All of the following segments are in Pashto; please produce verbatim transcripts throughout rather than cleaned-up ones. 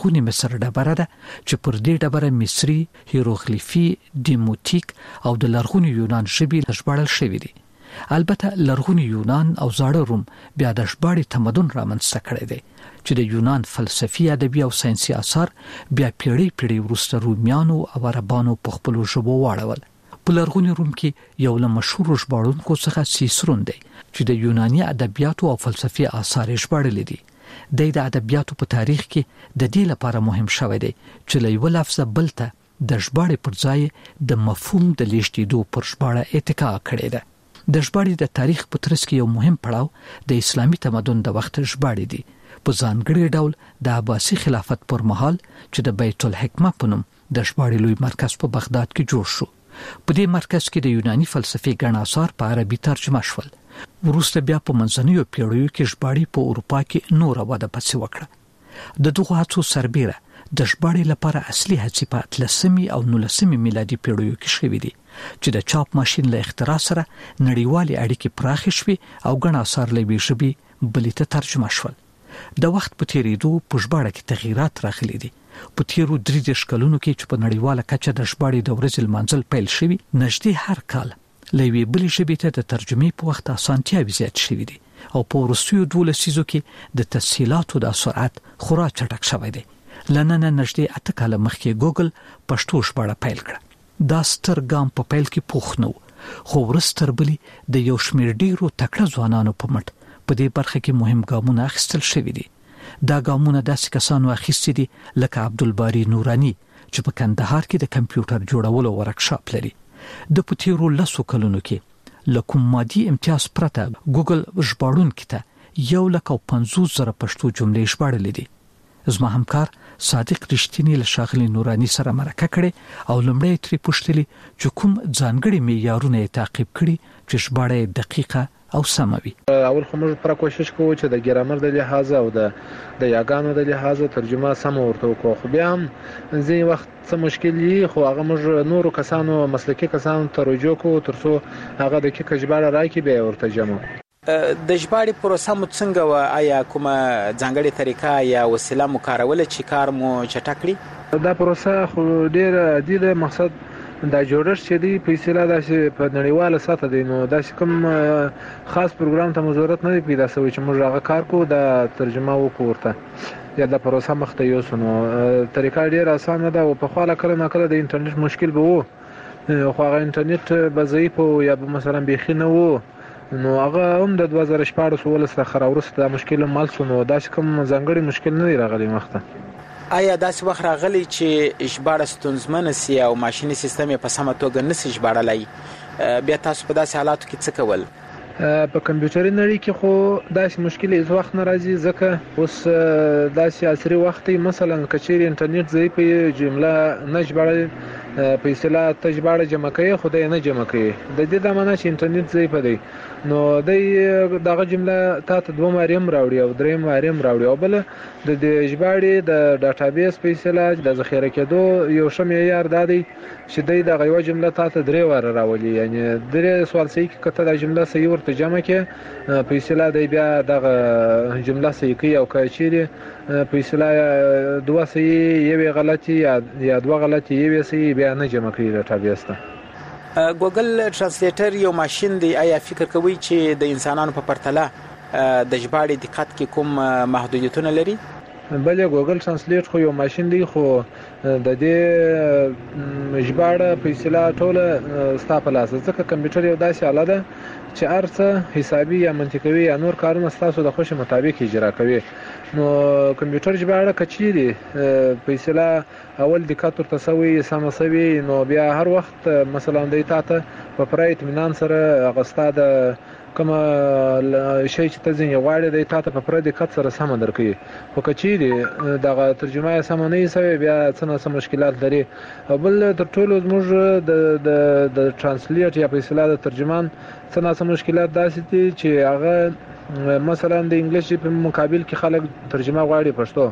لرغوني مصر ډبره ده چې پر دې ډبره مصري، هیروغلیفي، دیموتیک او د لرغوني یونان ژبې ژباړل شوی دي. البته لرغوني یونان او زاړه روم بیا د ژباړې تمدن رامنځته کړی دی چې د یونان فلسفي، ادبي او ساينسي اثار بیا پیړۍ پیړۍ وروسته رومیانو او عربانو په خپلو ژبو واړول. په لرغوني روم کې یو له مشهورو ژباړونکو څخه سیسرون دی چې د یوناني ادبیاتو او فلسفي آثار ژباړلي دي. د ادبیاتو په تاریخ کې د دې لپاره مهم شوی دی چې له یو لفظ بل ته د ژباړې پر ځای د مفهوم د لیږدېدو پر ژباړه اتکا کړې ده. د ژباړې د تاریخ په ترڅ کې یو مهم پړاو د اسلامي تمدن د وخت ژباړې دي، په ځانګړي ډول د عباسي خلافت پر مهال چې د بیت الحکمه په نوم د ژباړې لوی مرکز په بغداد کې جوړ شو. په دې مرکز کې د یوناني فلسفي ګڼ آثار په عربي ترجمه شول. وروسته بیا په منځنیو پیړیو کې ژباړې په اروپا کې نور وده پسې وکړه. د دغو هڅو سربیره د ژباړې لپاره اصلي هڅې په اتلسمې او نولسمې میلادي پیړیو کې شوې دي چې د چاپ ماشين له اختراع سره نړیوالې اړیکې پراخې شوې او ګڼ آثار له یوې ژبې بلې ته ترجمه شول. د وخت په تیریدو په ژباړه کې تغیرات راغلي دي. په تیرو درې دېرش کلونو کې چې په نړیواله کچه د ژباړې د ورځې لمانځل پیل شوي، نږدې هر کال له یوې بلې ژبې ته د ترجمې په وخت اسانتیاوې زیات شوي دي او په وروستیو دوه لسیزو کې د تسهیلاتو د سرعت خورا چټک شوی دی. له نن نږدې اته کاله مخکې ګوګل پښتو ژباړه پیل کړه. دا ستر ګام په پیل کې پوخ نه و، خو وروسته بلی د یو شمېر ډیرو تکړه ځوانانو په مټ په دې برخه کې مهم ګامونه اخیستل شوي دي. دا ګامونه داسې کسانو اخیستي دي لکه عبدالباری نورانی چې په کندهار کې د کمپیوټر جوړولو ورکشاپ لري. د په تیرو لسو کلونو کې له کوم مادي امتیاز پرته ګوګل ژباړونکي ته یو لک او پنځوس زره پښتو جملې ژباړلې دي. زما همکار صادق رښتینی له ښاغلي نورانی سره مرکه کړې او لومړی ترې پوښتلې چې کوم ځانګړي معیارونه یې تعقیب کړي چې ژباړه یې دقیقه او سمه وي. اول خو موږ پر کوشش کوو چې د ګرامر د لحاظه او د د یاګانو د لحاظه ترجمه سم ورته وکړو، خو بیا هم ځینې وخت څه مشکل وي، خو هغه موږ نورو کسانو مسلکي کسانو ته رجوع کوو ترڅو هغه دقیقه ژباړه راکړي بیا ورته جمع. د ژباړې پروسه مو څنګه و؟ آیا کومه ځانګړې طریقه یا وسیله مو کاروله چې کار مو چټک کړي؟ دا پروسه خو ډېره عادي ده. مقصد دا جوړښت چې دی په اصطلاح داسې په نړیواله سطحه دی، نو داسې کوم خاص پروګرام ته مو ضرورت نه دی پیدا شوی چې موږ هغه کار کوو د ترجمه وکړو ورته یا د پروسه مخ ته یوسو. نو طریقه ډېره اسانه ده او په خواله کله ناکله د انټرنیټ مشکل به و، خو هغه انټرنیټ به ضعیف و یا به مثلا بیخي نه و، نو هغه هم د دوه زره شپاړس اوولس څخه راوروسته دا مشکل هم مل شو. نو داسې کوم ځانګړی مشکل نه دی راغلی مخته. آیا داسې وخت راغلی چې ژباړه ستونزمنه سي او ماشیني سیستم یې په سمه توګه نسي ژباړلی، بیا تاسو په داسې حالاتو کې څه کول؟ په کمپیوټري نړۍ کې خو داسې مشکل هیڅ وخت نه راځي، ځکه اوس داسې عصري وخت دی. مثلا که چیرې انټرنیټ ضعیف وي، جمله نه ژباړل په اصطلاح ته ژباړه جمع کوي خو دی نه جمع کوي. د دې دا معنا چې انټرنیټ ضعیف دی، نو دی دغه جمله تا ته دوه وارې هم راوړي او درېیم وارې هم راوړي، او بله د دې ژباړې د ډاټابیس په اصطلاح د ذخیره کېدو یو ښه معیار دا دی چې دی دغه یوه جمله تا ته درې واره راولي. یعنې درې سوال صحیح کې که ته دا جمله صحیح ورته جمع کړې په اصطلاح دی بیا دغه جمله صحیح کوي، او که چیرې په اصطلاح دوه صحیح یوې غلطي یا دوه غلطي یوې صحیح بیا نه جمع کوي ډاټابیس ته. ګوګل ترانسلیټر یو ماشین دی، آیا فکر کوئ چې د انسانانو په پرتله د ژباړې دقت کې کوم محدودیتونه لري؟ بله ګوګل ترانسلیټ خو یو ماشین دی، خو د دې ژباړه په اصطلاح ټوله ستا په لاس ده، ځکه کمپیوټر یو داسې آله ده چې هر څه حسابي یا منطقوي یا نور کارونه ستاسو د خوښې مطابق اجرا کوي. نو کمپیوټر ژباړه که چیرې په اصطلاح اول دقت ورته شوی سمه شوي، نو بیا هر وخت مثلا دی تا ته په پوره اطمینان سره هغه ستا د کومه شی چې ته ځینې غواړې دی تا ته په پوره دقت سره سمه درکوي. خو که چیرې دغه ترجمه یې سمه نه وي شوې بیا څه نه څه مشکلات لري. او بل تر ټولو زموږ د د ترانسلیټ یا په اصطلاح د ترجمان څه نه څه مشکلات داسې دي چې هغه مثلا د انګلیسي په مقابل کې خلک ترجمه غواړي پښتو،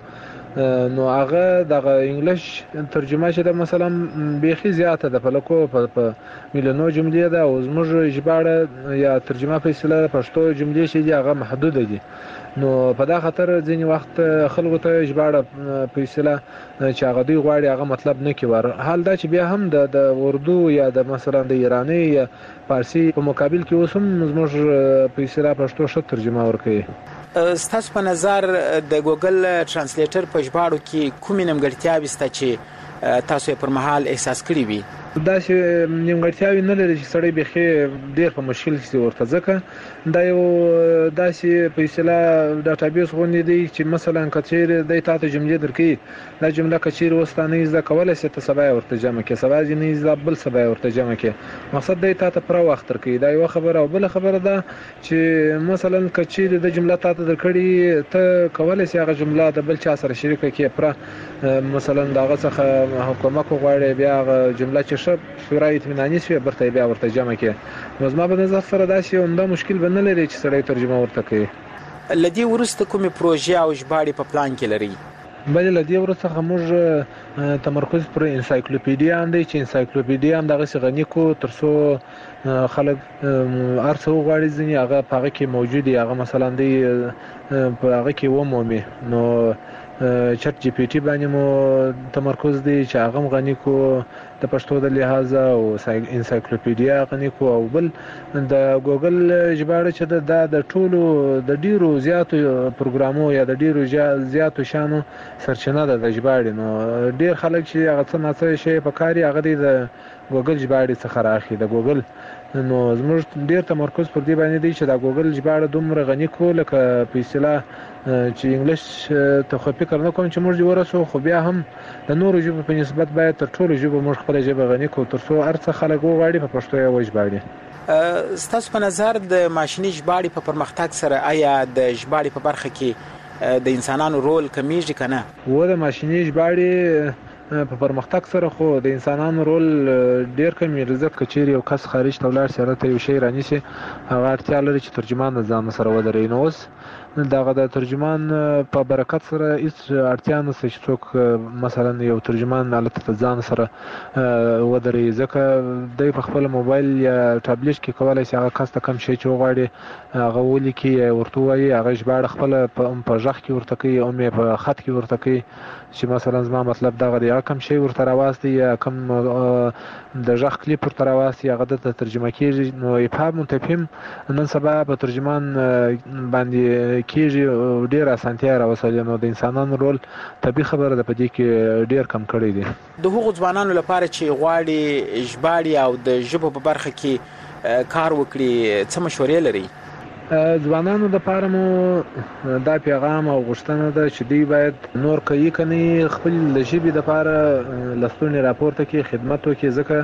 نو هغه د انګلیش ترجمه چې د مثلا بیخي زیاته د فلکو په میلیونو جملې ده او زموږ ژباړه یا ترجمه په اصطلاح پښتو جملې چې هغه محدود دي. نو په دا خاطر ځینې وخت خلکو ته ژباړه په اصطلاح چې هغه دوی غواړي هغه مطلب نه کوي. حال دا چې بیا هم د اردو یا د مثلا د ایرانی یا فارسی په مقابل کې اوس هم زموږ په اصطلاح پښتو ښه ترجمه ورکوي. ستاسو په نظر د ګوګل ترانسلیټر په ژباړو کې کومې نیمګړتیاوې شته چې تاسو یې پر مهال احساس کړي وي؟ داسې نیمګړتیاوې نه لري چې سړی بیخي ډېر په مشکل کې ورته، ځکه دا یو داسې په اصطلاح ډاټابیس غوندې دی چې مثلا که چیرې دی تا ته جملې درکوي، دا جمله که چیرې اوس تا نه زده کولی شې ته سبا یې ورته جمع کړې، سبا یې نه زده بل سبا یې ورته جمع کړې. مقصد دی تا ته پوره وخت درکوي. دا یوه خبره. او بله خبره ده چې مثلا که چیرې د جمله تا ته درکړي ته کولی شې هغه جمله د بل چا سره شریکه کړې، پوره مثلا د هغه څخه حکومت وغواړې بیا هغه جمله چې ښه پوره اطمیناني شوې برته بیا ورته جمع کړې. نو زما په نظر سره داسې عمده مشکل به نه لري چې سړی ترجمه ورته کوي. له دې وروسته کومې پروژې او ژباړې په پلان کې لري؟ بلې له دې وروسته موږ تمرکز پر انسایکلوپیډیا هم دی چې انسایکلوپیډیا هم دغسې غني کړو تر څو خلک هر څه وغواړي ځینې هغه په هغه کې موجود وي، هغه مثلا دی په هغه کې ومومي. نو چټ جی پی ټي باندې مو تمرکز دی چې هغه هم غني کړو د پښتو د لحاظه او انسایکلوپیډیا غني کړو. او بل د ګوګل ژباړه چې دا د ټولو د ډیرو زیاتو پروګرامو یا د ډیرو زیاتو شانو سرچینه ده د ژباړې. نو ډیر خلک چې هغه څه نه څه شي په کار هغه دی د ګوګل ژباړې څخه راخلي د ګوګل. نو زموږ ډیر تمرکز پر دې باندې دی چې د ګوګل ژباړه دومره غني کړو لکه په اصطلاح چې انګلیش ته خو فکر نه کوم چې موږ دې ورسو، خو بیا هم د نورو ژبو په نسبت باید تر ټولو ژبو موږ خپله ژبه غني کړو تر څو هر څه خلک وغواړي په پښتو یې وژباړي. ستاسو په نظر د ماشیني ژباړې په پرمختګ سره آیا د ژباړې په برخه کې د انسانانو رول کمیږي که نه؟ و د ماشیني ژباړې په پرمختګ سره خو د انسانانو رول ډیر کمیږي، ځکه که چیرې یو کس خارج ته ولاړ شي هغه ته یو شی رانیسي هغه اړتیا لري چې ترجمان د ځان سره ودروي. نو اوس دغه د ترجمان په برکت سره هیڅ اړتیا نشته چې څوک مثلا یو ترجمان هلته ته ځان سره ودروي، ځکه دی په خپل موبایل یا ټابلیټ کې کولی شي هغه کس ته کوم شی چې وغواړي هغه ولیکي یا ورته ووایي، هغه ژباړه خپله په غږ کې ورته کوي او هم په خط کې ورته کوي چې مثلا زما مطلب دغه دی، هغه کوم شی ورته راواستي یا کوم د غږ کلیپ ورته راواستي هغه دلته ترجمه کېږي. نو ابهام متفهم نن سبا په ترجمان باندې کېږي، ډېر اسانتیا راوستلې. نو د انسانانو رول طبیعي خبره ده په دې کې ډېر کم کړی دی. د هغو ځوانانو لپاره چې غواړي ژباړې او د ژبو په برخه کې کار وکړي څه مشورې لري؟ ځوانانو لپاره مو دا پیغام او غوښتنه ده چې دوی باید نور کوي که نه خپل د ژبې لپاره لستوڼي راپورته کړي، خدمت وکړي، ځکه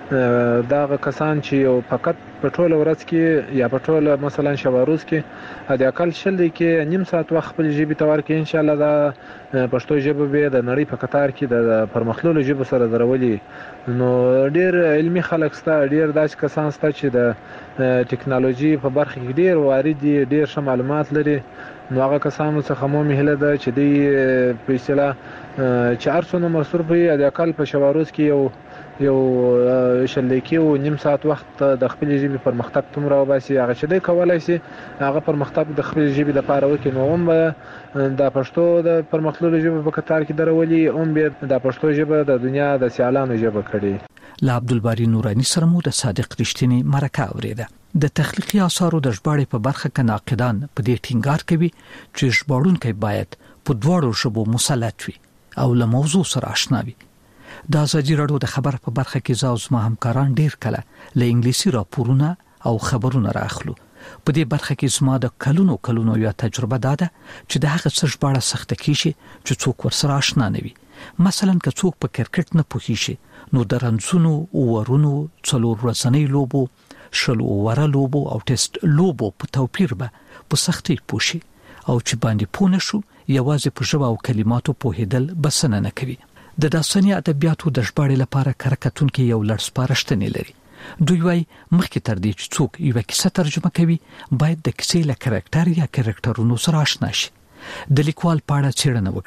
دغه کسان چې یو فقط په ټوله ورځ کې یا په ټوله مثلا شبه روز کې حد اقل شل دقیقې نیم ساعت وخت خپل ژبې ته ورکړي، انشاءالله دا پښتو ژبه به د نړۍ په قطار کې د پرمختللو ژبو سره درولي. نو ډېر علمي خلک شته، ډېر داسې کسان شته چې د ټکنالوژي په برخه کې ډېر وارد دي، ډېر ښه معلومات لري. نو هغه کسانو څخه مو هیله ده چې دوی په اصطلاح چې هر څومره مصروف وي حد اقل په شبه روز کې یو یو شل دقیقې او نیم ساعت وخت د خپلې ژبې پرمختګ څومره وباسي هغه چې دی کولی شي هغه پرمختګ د خپلې ژبې لپاره وکړي. نو هم به د پښتو د پرمختللو ژبو په قطار کې درولي، هم بیا د پښتو ژبه د دنیا د سیالانو ژبه کړي. له عبدالباري نوراني سره مو د صادق رښتینی مرکه اورېده. د تخلیقي آثارو د ژباړې په برخه کې ناقدان په دې ټینګار کوي چې ژباړونکی باید په دواړو ژبو مسلط وي او له موضوع سره آشنا وي. د ازادي راډیو د خبر په برخه کې زه او زما همکاران ډیر کله له انګلیسي راپورونه او خبرونه راخلو. په دې برخه کې زما د کلونو کلونو یو تجربه ده چې د هغه څه ژباړه سخته کیږي چې څوک ورسره آشنا نه وي. مثلا که څوک په کرکټ نه پوهیږي نو د رنځونو اورونو څلور ورځنۍ لوبو شل اوره لوبو او ټیسټ لوبو په توپیر به په سختۍ پوښي او چې باندې پوه نه شو یوازې په ژبه او کلماتو پوهېدل بسنه نه کوي. د داستاني ادبیاتو د ژباړې لپاره کره کتونکي یو لړ سپارښتنې لري. دوی وايي مخکې تر دې چې څوک یوه کیسه ترجمه کوي باید د کیسې له کرکټر یا کرکټرونو سره آشنا شي، د لیکوال په اړه څېړنه وکړي،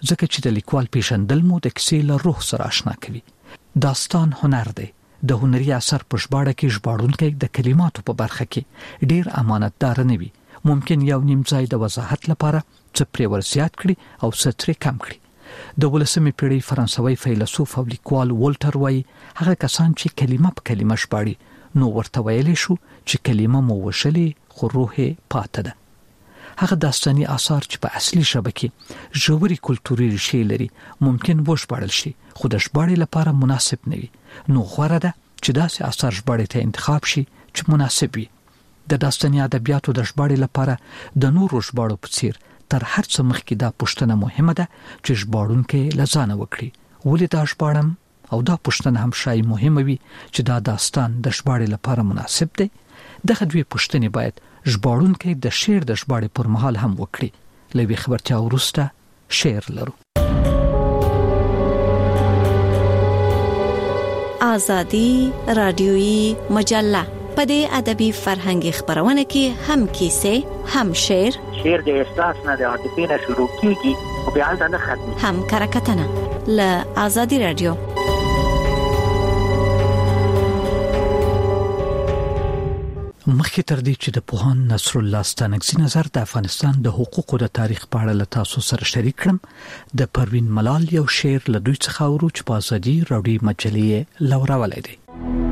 ځکه چې د لیکوال پیژندل مو د کیسې له روح سره آشنا کوي. داستان هنر دی. د هنري اثر په ژباړه کې ژباړونکی د کلماتو په برخه کې ډیر امانتدار نه وي. ممکن یو نیم ځای د وضاحت لپاره څه پرې ورزیات کړي او څه ترې کم کړي. د ولسمې پیړۍ فرانسوي فیلسوف او لیکوال والټر وایي هغه کسان چې کلمه په کلمه ژباړي نو ورته ویلی شو چې کلمه مو وشلې خو روح پاتې ده. هغه داستاني آثار چې په اصلي ژبه کې ژورې کلتوري ریښې لري ممکن وژباړل شي خو د ژباړې لپاره مناسب نه وي. نو غوره ده چې داسې آثار ژباړې ته انتخاب شي چې مناسب وي. د داستاني ادبیاتو د ژباړې لپاره د نورو ژباړو په څیر تر هر څه مخکې دا پوښتنه مهمه ده چې ژباړونکی له ځانه وکړي ولې دا ژباړم، او دا پوښتنه هم شای مهمه وي چې دا داستان د ژباړې لپاره مناسب دی. دغه دوی پوښتنې باید ژباړونکی د شعر د ژباړې پر مهال هم وکړي. له وی خبرتیا وروسته شعر لرو. آزادی رادیویی مجله په دې ادبي فرهنګي خبرونه کې هم کیسې، هم شعر. شعر د احساس نه د عاطفې نه شروع کیږي او بیا نه ختمي. هم کرکټنه ل آزادی رادیو. مخکې تر دې چې د پوهان نصر الله ستانکزي نظر د افغانستان د حقوقو د تاریخ په اړه له تاسو سره شریک کړم، د پروین ملال یو شعر له دوی څخه اورو چې په آزادی رادیو مجلې لوراولې دی.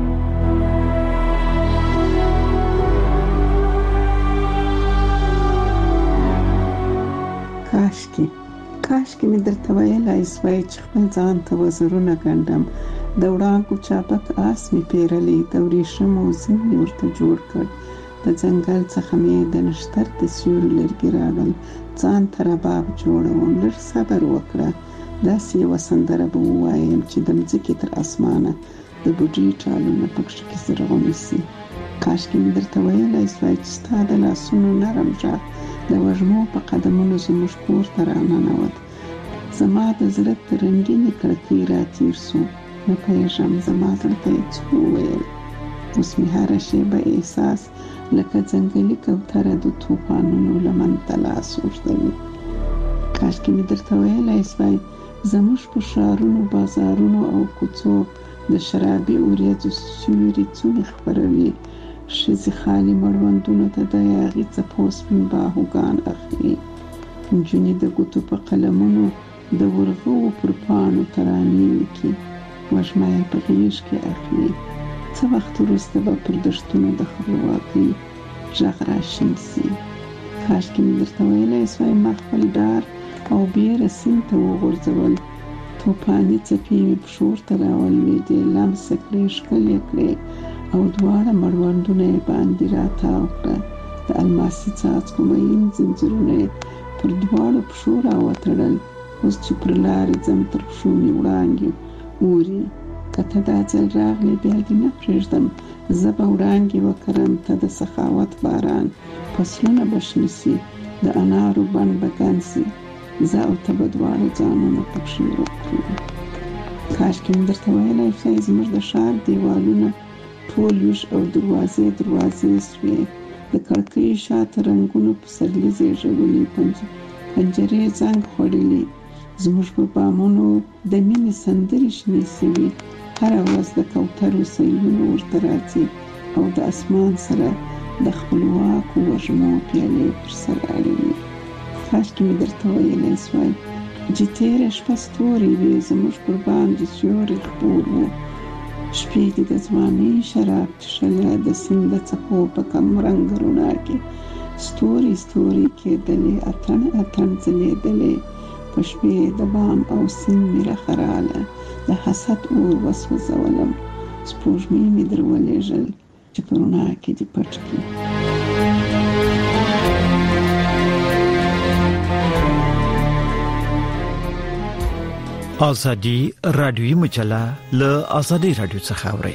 کاشکي کاشکي مې درته ویلای سوای چې خپل ځان ته وزرونه ګنډم، د وړانګو چابک آس مې پیرلی، د ورېښمو زین مې ورته جوړ کړ، د ځنګل څخه مې د نښتر د سیوري لرګي راغل، ځان ته رباب جوړوم، لږ صبر وکړه، داسې یوه سندره به ووایم چې د مځکې تر اسمانه د بوډۍ ټالونه پکښې زرغونې سي. کاشکي مې درته ویلای سوای چې ستا د لاسونو نرم غږ د وږمو په قدمونو زموږ کور ته راننوت، زما د زړه تر رنګینې کړکۍ راتېر سو، نه پوهېږم زما زړه ته یې څه وویل. اوس مې هره شېبه احساس لکه ځنګلي کوتره د طوفانونو لمن ته لاس اوږدوي. کاشکي مې درته ویلای سوای زموږ په ښارونو، بازارونو او کوڅو د شرابي وریځو سیوري څومې خپروي، ښځې خالي مړوندونو ته د یاغي څپو سپین باهوګان اخلي، نجونې د ګوتو په قلمونو د ورغوو پر پاڼو ترانې لیکي، وږمه یې په غېږ کې اخلي. څه وخت وروسته به پر دښتونو د خپلواکۍ غږ راشین سي. کاشکي مې درته ویلی سوای ما خپل ډار او بیره سیند ته وغورځول، توپاني څپې مې پښو ته راولوېدې، لمسه کړې، ښکلې کړې او دواړه مړوندونه یې باندې راتاو کړه، د الماسي څاڅکو مین ځنځیرونه یې پر دواړو پښو راوتړل. اوس چې پر لارې ځم تر پښو مې وړانګې اوري، که ته دا ځل راغلې بیا دې نه پرېږدم، زه به وړانګې وکرم، ته د سخاوت باران، فصلونه به شنه سي، د انارو بڼ به ګن سي، زه او ته به دواړه ځانونه پکښې وکړو. کاشکې مې درته ویلی سوای زموږ د ښار دیوالونه ټول ویښ او دروازې دروازې سوې، د کړکۍ شاته رنګونو پسرلي زیږولي، پنجرې زنګ خوړلي، زموږ په بامونو د مینې سندرې شنې سوي، هره ورځ د کوترو سیلونه ورته راځي او د اسمان سره د خپلواکو وږمو پیالې پر سر اړوي. کاشکې مې درته ویلی سوای چې تېره شپه ستوري وې زموږ پر باندې سیوری خپور و، شپې دې د ځوانۍ شراب څښلی، د سیند د څپو په کم رنګ رڼا کې ستوري ستوري کېدلې، اتڼ اتڼ ځلېدلې، په شپې د بام او سیند مې رخراله، د حسد اور وسوځولم، سپوږمۍ مې در ولېږل چې په رڼا کې دې پټ کړي. آزادی رادیویی مجله له آزادی رادیو څخه اورئ.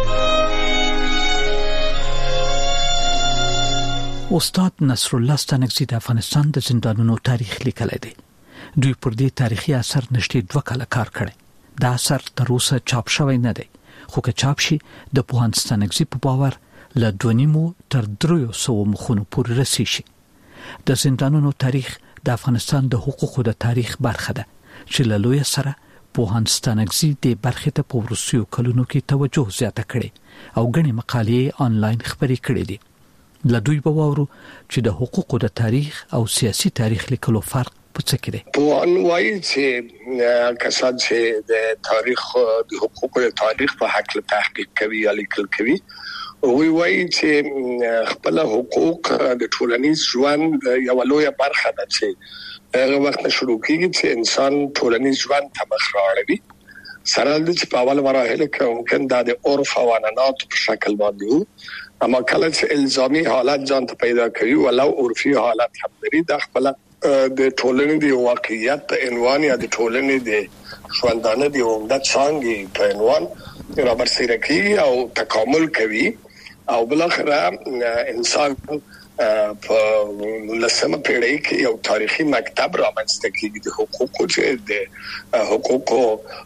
استاد نصر الله ستانکزي د افغانستان د زندانونو تاریخ لیکلی دی. دوی پر دې تاریخي اثر نشټې دوه کاله کار کړی. دا اثر تر اوسه چاپ شوی نه دی، خو که چاپ شي د پوهاند ستانکزي په باور له دوه نیمو تر دریو سوو مخونو پورې رسیږي. د زندانونو تاریخ د افغانستان د حقوقو د تاریخ برخه ده چې له لوی سره پوهان ستانګزي د برخې ته په ورسیو کلونو کې توجه زیاته کړي او غني مقالې آنلاین خبرې کړې دي. لدوی به وورو چې د حقوقو د تاریخ او سیاسي تاریخ لیکلو فرق په څه کې دی. پوهان وایي چې کسان چې د تاریخ د حقوقو د تاریخ په حق له تحقیق کوي یا لیکل کوي وی وایي چې خپل حقوق د ټولنیز ژوند یو لویه برخه ده چې هغه وخت شروع کیږي چې انسان ټولنیز ژوند ته مخ راوړي سره د چې په اول مراحل کې ممکن د عرف او عنعنات په شکل باندې اما کله چې الزامي حالت ځان ته پیدا کوي ولو عرفي حالت هم لري د خپل د ټولنې د واقعیت په عنوان یا د ټولنې د ژوندانه د عمده څنګه په عنوان را برسېره کوي او تکامل کوي او بل اخر انسان په لسمه پیړۍ کې یو تاریخي مکتب رامنځته کیږي د حقوقو چې د حقوقو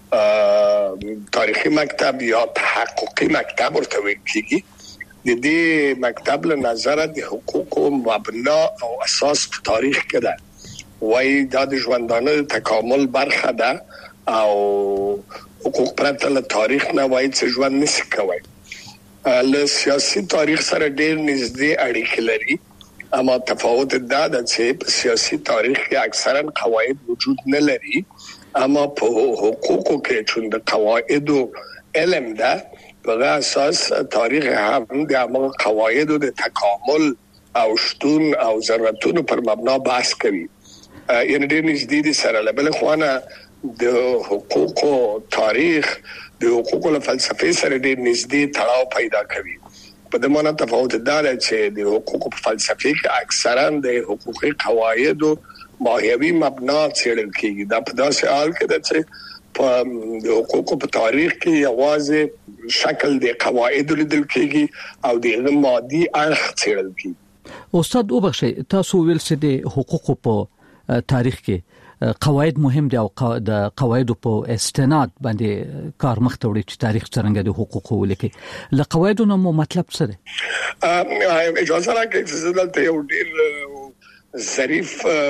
تاریخي مکتب یا تحققي مکتب ورته ویل کیږي. د دې مکتب له نظر د حقوقو مبنا او اساس په تاریخ کې ده وایي د ژوندانه تکامل برخه ده او حقوق پرته له تاریخ نه وایي چې ژوند نشي کوي. له سیاسي تاریخ سره ډېر نږدې اړیکې لري اما تفاوت دا ده چې په سیاسي تاریخ کې اکثرا قواعد وجود نه لري اما په حقوقو کې چې د قواعدو علم ده په اساس تاریخ هم د عمل قواعد د تکامل او شتون او ضرورتونو پر مبنا بحث کوي. یعنی ډېر نږدې دي سره له بل خوانه د حقوقو تاریخ د حقوقو له فلسفې سره ډېر نږدې تړاو پیدا کوي. په دې معنی تفاوت دا دی چې د حقوقو په فلسفې کې اکثرا د حقوقي قواعد او ماهیوي مبنا څېړل کیږي. دا په داسې حال کې ده چې په د حقوقو په تاریخ کې یوازې شکل د قواعد لیدل کیږي او د مادي اړخ څېړل کیږي. استاد وبخښئ تاسو ویل چې د حقوقو په تاریخ کې قواعد مهم دي او د قواعدو په استناد باندې کار مخته وړي چې تاریخ څنګه د حقوقو ولیکي. له قواعدو نو مطلب څه دی؟ اجازه راکړئ چې دلته یو ډېر ظریف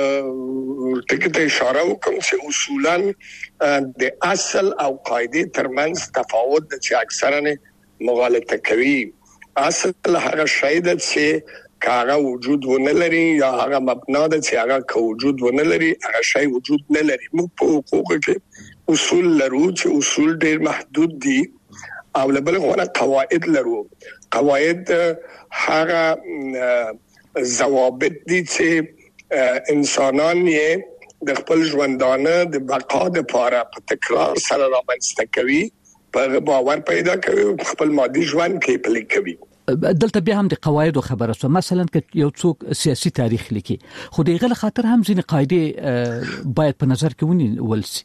ټکی ته اشاره وکړم چې اصولاً د اصل او قاعده ترمنځ تفاوت د چې اکثرا مغالطه کوي. اصل هغه شی ده چې کاغه وجود ونه لري یا هغه مبنا ده چې هغه کو وجود ونه لري هغه شی وجود نه لري. موږ په حقوقو کې اصول لرو چې اصول ډېر محدود دي او بل غوړه قواعد لرو. قواعد هغه ضوابط دي چې انسانان یې د خپل ژوندانه د بقا لپاره په تکرار سره رامنځته کوي په باور پیدا کوي خپل مادي ژوند کې پلي کوي. دلته بیا هم د قواعدو خبره سو مثلا که یو څوک سیاسي تاریخ لیکي خو دغه له خاطر هم ځینې قاعده باید په نظر کې ونیول شي.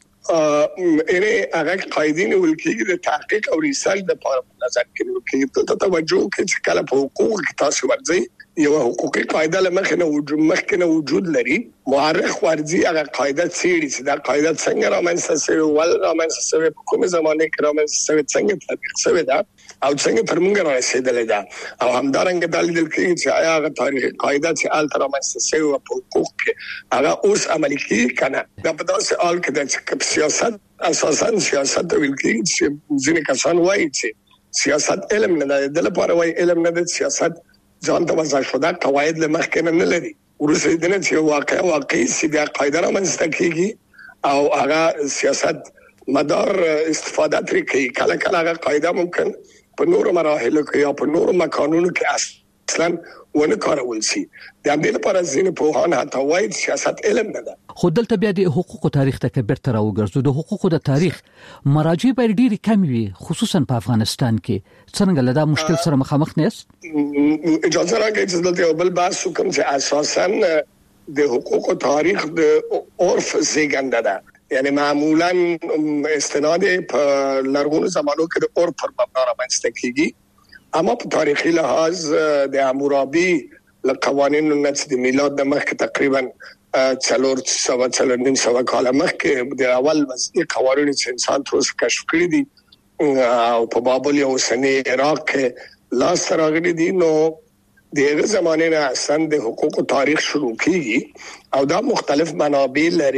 ا ان هغه قاعده نیول کېږي د تحقیق او ریسرچ لپاره په نظر کې نیول کېږي. ته توجه کوي چې کله په حقوقو کې تاسو ورځي یو حقوقي قاعده لمخ نه وجود مخ نه وجود لري مؤرخ ورځي هغه قاعده څېړي چې دا قاعده څنګه رامنځته شوې ول رامنځته شوې په کومه زمانه کې رامنځته شوې څنګه تطبیق شوې ده او څنګه تر موږ رسیدلې ده او همدارنګه د لیدل کې چې آیا هغه تاریخي قاعده چې ال تر رامنځته شوې په حقوق کې هغه اوس عملي کیږي کنه. دا په داسې حال کې د سیاست اساساً سیاست ویل کېږي چې ځینې کسان وایي چې سیاست علم نه دی د لپاره وایي علم نه دی سیاست ځان ته وضع شوه قواعد له مخکې نه لري ورسې د نه چې واقع واقعي سي بیا قاعده رامنځته کیږي او هغه سیاست مدار استفاده ترې کوي. کله کله هغه قاعده ممکن په نورو مراحلو کې یا په نورو مکانونو کې اصلا ونه کارول شي. د دې لپاره ځینې پوهان حتی وایي سیاست علم نه ده. خو دلته بیا د حقوقو تاریخ ته کبر تر وګرځو. د حقوقو د تاریخ مراجع باید ډېری کم وي خصوصا په افغانستان کې. څنګه له دا مشکل سره مخامخ نه یاست؟ اجازه راکړئ چې دلته یو بل بحث وکړم چې اساسا د حقوقو تاریخ د عرف زیږنده ده. یعنی معمولا استناد په لرغونو زمانو کې د عرف پر مبنا رامنځته کیږي اما په تاریخي لحاظ د حمورابي له قوانینو نه د میلاد د مخکې تقریبا څلور سوه څلور نیم سوه کاله مخکې د اول وضعي قوانینو چې انسان تر اوسه کشف کړي دي او په بابل او اوسني عراق کې لاس راغلي دي نو دغه زمانه نه اصلا د حقوقو تاریخ شروع کیږي او دا مختلف منابع لري.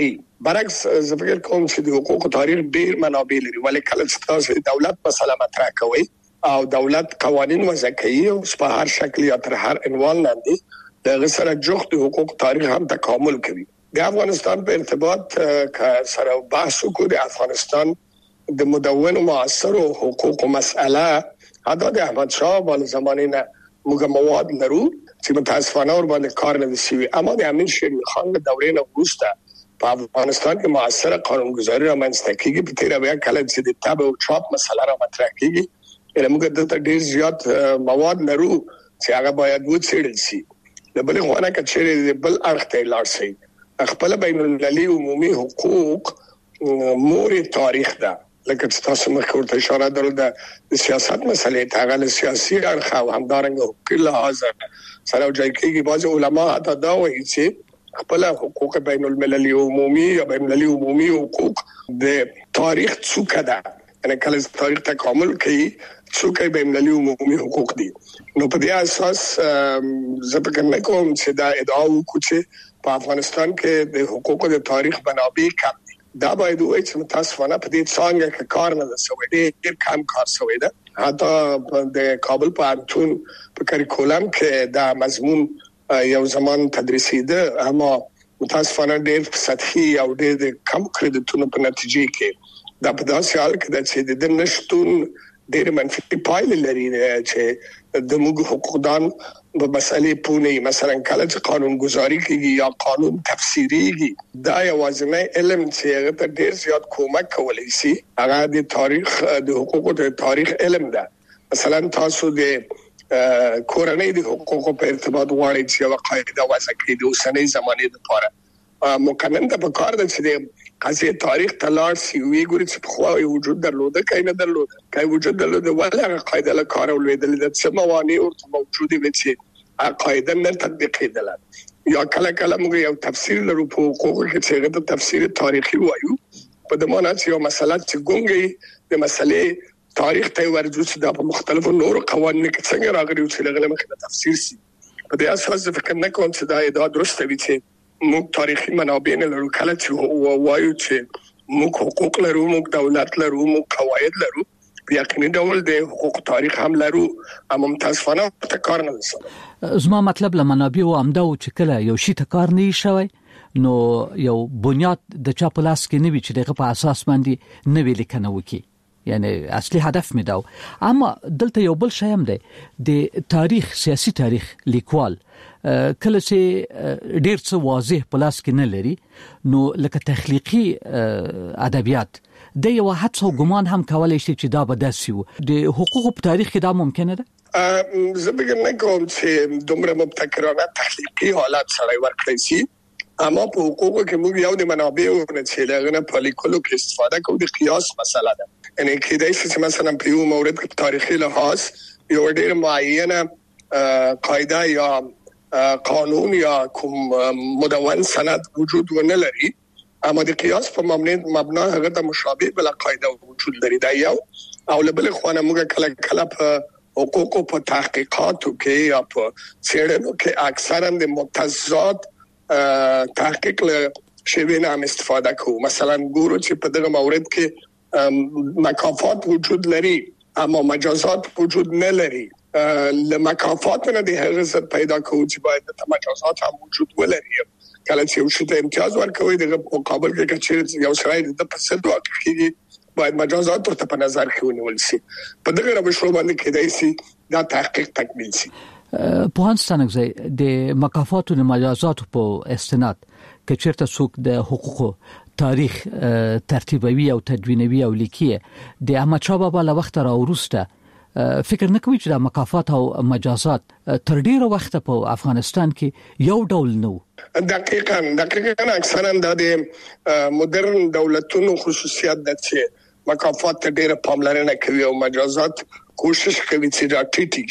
برعکس زه فکر کوم چې د حقوقو تاریخ ډیر منابع لري، ولی کله چې تاسو دولت مسله مطرح کوي او دولت قوانين وضع کوي او په هر شکل یا تر هر عنوان لاندې د غسر جوخت حقوق تاریخ هم تکامل کوي. د افغانستان په ارتباط سره بحث وکړو، د افغانستان د مدون معاصر حقوق مسأله حداد احمد شاه بال زمانه موږ مواد لرو چې متاسفانه ور باندې کار نه شوی، اما د امین شیر خان د دورې نه وروسته په افغانستان کې معاصره قانونګذاري رامنځته کیږي. په تیر بیا کله چې د تابع او چاپ مسله را مطرح کیږي، موږ د ډیر زیات مواد لرو چې هغه باید وڅېړل شي. د بل خو نه کچېره بل اړخ ته لاړ شي. خپل بین المللي عمومي حقوق مور تاریخ ده، لکه چې تاسو مخکې ورته اشاره درلوده د سیاست مسلې ته غل سیاسي اړخ او همدارنګه حقوقي لحاظ سره ځای کېږي. بعض علما حتی دا وایي چې خپل حقوق بین المللي عمومي یا بین المللي عمومي حقوق د تاریخ څوکه ده، یعنی کله تاریخ تکامل کوي څوکه بین المللي عمومي حقوق دي. نو په دې اساس زه فکر نه کوم چې دا ادعا وکړي چې په افغانستان کې د حقوقو د تاریخ منابع کم دي. دا باید وایي چې متاسفانه په دې څنګه کې کار نه شوی دی، ډېر کم کار شوی دی. حتی د کابل پوهنتون په کریکولم کې دا مضمون یو زمان تدریسي ده، اما متاسفانه ډېر سطحي او ډېر کم کریډټونو په نتیجه کې دا په داسې حال کې ده چې د نشټون ډېر منفي پایلې لري چې د موږ حقوقدان په مسلې پونه مثلا کله چې قانون گذاری کیږي یا قانون تفسیریږي، دا یوازینی علم چې هغه ته ډېر زیات کومک کولی شي هغه د تاریخ د حقوقو د تاریخ علم ده. مثلا تاسو د کورنۍ د حقوقو په ارتباط غواړئ چې یو قاعده وضع کړئ د اوسنۍ زمانې لپاره، مقنن ته په کار ده چې د قضیه تاریخ تلاړ سی وی ګوري چې په خو وجود درلوده کای نه درلوده کای وجود درلوده ولا قاعده له کار ولېدل د څه موانع او موجوده وي چې قاعده نه تطبیق کېدل. یا کله کله موږ یو تفسیر لرو په حقوقو کې چې د تفسیر تاریخي وایو، په دې معنی چې یو مسله چې ګونګي د مسلې تاریخ ته ورجو چې د مختلفو نورو قوانینو کې څنګه راغلي چې لغله مخه تفسیر سي. په دې اساس فکر نه کوم چې دا ادعا درسته وي چې موږ تاریخي منابع نه لرو. کله چې وایو چې موږ حقوق لرو، موږ دولت لرو، موږ قواعد لرو، په یقیني ډول د حقوق تاریخ هم لرو، اما متاسفانه ته کار نه وسه. زما مطلب له منابع او امدا او چې کله یو شی ته کار نه شوی نو یو بنیاد د چا په لاس کې نه وي چې دغه په اساس باندې نه ویل کنه وکي، یعنی اصلي هدف مې دا. اما دلته یو بل شی هم دی، د تاریخ سیاسي تاریخ لیکوال کله چې ډیر څه واضح په لاس کې نه لري نو لکه تخلیقي ادبیات د یو هڅو ګمان هم کولای شي چې دا به داسي وو. د حقوقو په تاریخ کې دا ممکنه ده؟ زه به نه کوم چې دومره مبتکرانه تخلیقي حالات سره ورکړي شي، اما په حقوقو کې موږ یو د منابعو نه چې لغنه په لیکلو کې استفاده کوو د قیاس مسله ده. یعنی کې دای چې مثلا په یو مورد کې تاریخي لحاظ یو ډیر معینه قاعده یا قانون یا کوم مدون سند وجود ونه لري، اما د قیاس په مبنا هغه د مشابه بل قاعده وجود لري. دا یو او لبل خوانه موږ کله کله په حقوقو په تحقیقاتو کې یا په څېړنو کې اکثرا د متضاد تحقیق له شوینه هم استفاده کوو. مثلا ګورو چې په دغه مورد کې مکافات وجود لري اما مجازات وجود نه لري. لمکافات نه د هغه څه پیدا کوي چې باید د مجازات هم وجود ولري. کله چې یو شی ته امتیاز ورکوي د مقابل کې چې یو سړی د پسند واقعي باید مجازات ورته په نظر کې ونیول شي. په دغه روش باندې کېدای شي دا تحقیق تکمیل شي. په هانستانګ د مکافات او مجازات په استناد کې چیرته څوک د حقوقو تاریخ ترتیبوي او تدوینوي او لیکي د احمد شاه بابا له وخت را ورسته فکر نه کوي چې د مکافات او مجازات تر ډیره وخت په افغانستان کې یو ډول نو. دقیقاً دقیقاً اکثرا د مدرن دولتونو خصوصیت ده چې مکافات ته ډیره پاملرنه کوي او مجازات کوشش کوي چې راټیټي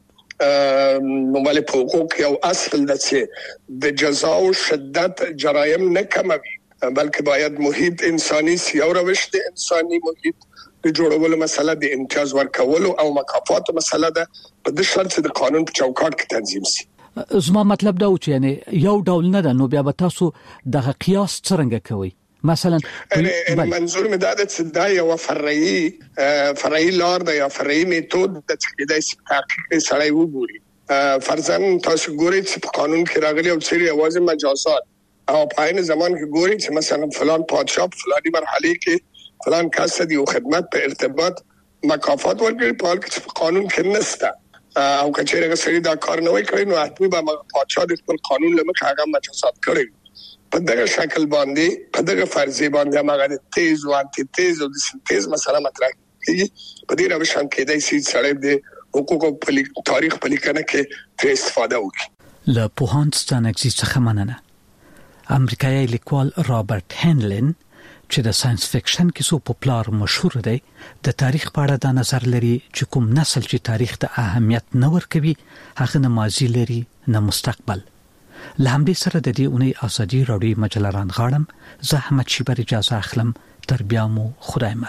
کړي. نو ولې په حقوق یو اصل ده چې د جزا او شدت جرایم نه کموي، بلکې باید محیط انساني سی او روش د انساني محیط د جوړولو مسله د امتیاز ورکولو او مکافات مسله ده په د شرط د قانون په چوکاټ کې تنظیم شي. زما مطلب دا و چې یعنی یو ډول نه ده، نو بیا به تاسو دغه قیاس څنګه کوي؟ مثلا منظور مې دا د چې دا یو فرعي فرعي لار د یا فرعي میتود د چې د تحقیق سره وګوري. فرضاً تاسو ګورئ چې په قانون کې راغلي او سری اواز مجازات او په عین زمان کې ګورئ چې مثلا فلان پادشاه فلاني مرحله کې فلان کس دی او خدمت په ارتباط مکافات ورکړي په حال کې قانون کې نشته او کچېرې سری دا کار نه وای کړی نو حتمي به پادشاه د خپل قانون لمخ هغه مجازات کړی. په دغه شکل باندې په دغه فرضي باندې هغه تیز او انټي تیز او د سنتیز مسله مطرح کیږي. په دې راوي شان کې د سید سره د حقوق په تاریخ په لیکنه کې تر استفاده وکړي. له پوهاند څخه مننه. امریکایي لیکوال رابرټ هنلن چې د ساينس فکشن کې سو پاپولار مشهور دی د تاریخ په اړه د نظر لري چې کوم نسل چې تاریخ ته اهمیت نه ورکوي هغه نه ماضي لري نه مستقبل. له همدې سره د دې اونۍ ازادي راډیو مجله رانغاړم. زه احمد شیبر اجازه اخلم. تر بیا مو خدای مل.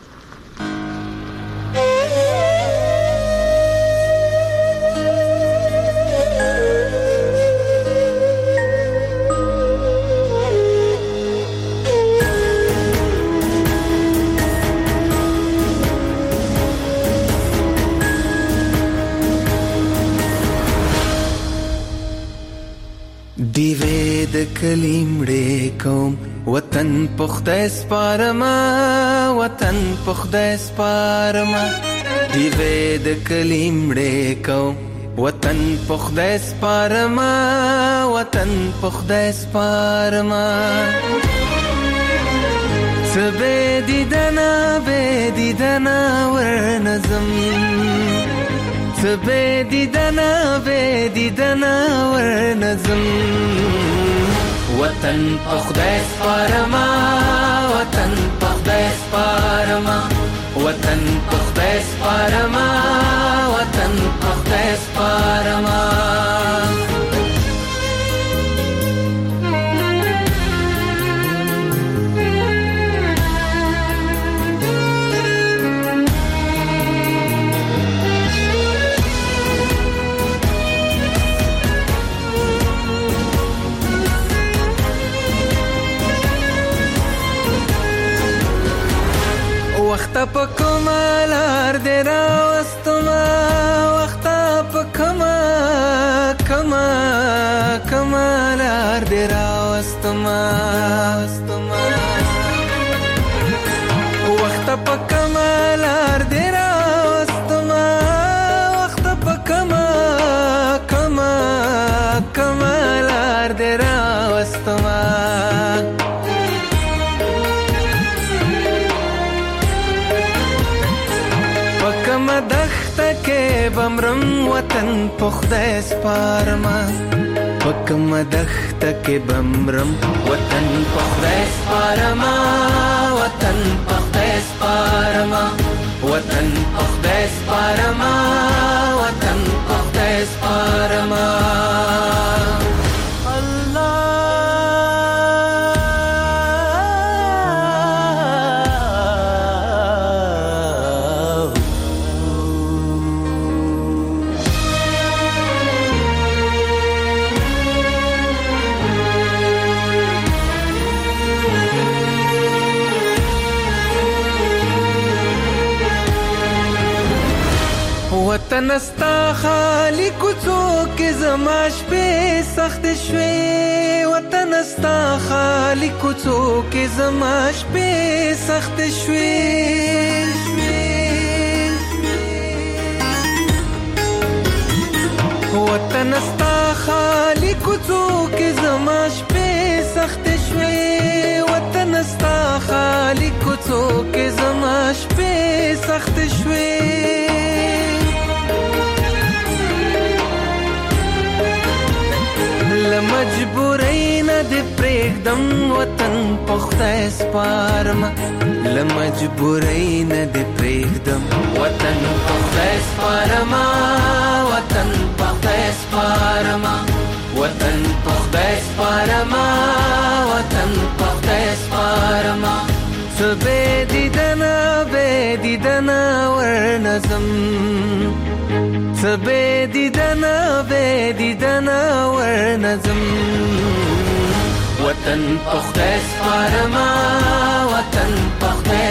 دیوې د کلیمړې کوم وطن پخته سپارما وطن پخته سپارما دیوې د کلیمړې کوم وطن پخته سپارما وطن پخته سپارما سبه دیدنا به دیدنا ورنظم سبه دیدنا به دیدنا ورنظم وطن پخته سپارما وطن پخته سپارما وطن پخته سپارما وطن پخته سپارما وخت په کمالار دې راوستما وخت په کما کما کمالار دې راوستما وخت په کمالار دې راوستما وخت په کما کما کمالار دې راوستما کې بمرم وطن پخته سپارما پکم دخت کې بمرم وطن پخته سپارما وطن پخته سپارما وطن پخته سپارما وطن پخته سپارما وطن استا خالی کوڅو کې زما شپې سخت شوي وطن استا خالی کوڅو کې زما شپې سخت شوي وطن استا خالی کوڅو کې زما شپې سخت شوي وطن استا خالی کوڅو کې زما شپې سخت شوي لمجبورین د پرېږدم وطن پخته سپارما لمجبورین د پرېږدم وطن پخته سپارما وطن پخته سپارما وطن پخته سپارما وطن پخته سپارما سبه دیدنا به دیدنا ورنظم سبه دیدنا به دیدنا ورنظم وطن پخته سپارما وطن په خدای